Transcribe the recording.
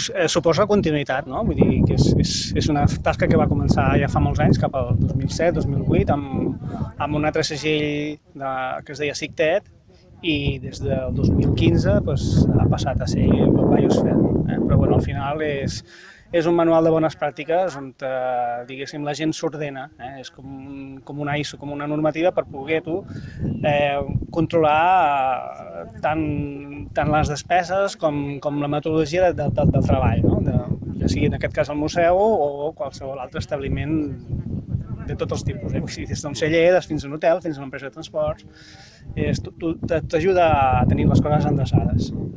suposa continuïtat, no? Vull dir que és una tasca que va començar ja fa molts anys, cap al 2007-2008, amb un altre segell que es deia SICTET, i des del 2015 ha passat a ser Biosfer. Però bueno, al final és un manual de bones pràctiques on, diguéssim, la gent s'ordena. És com una ISO, com una normativa per poder tu controlar tant les despeses com la metodologia del treball, no? Ja sigui en aquest cas el museu o qualsevol altre establiment de tots els tipus, des d'un celler fins a un hotel, fins a una empresa de transports. T'ajuda a tenir les coses endreçades.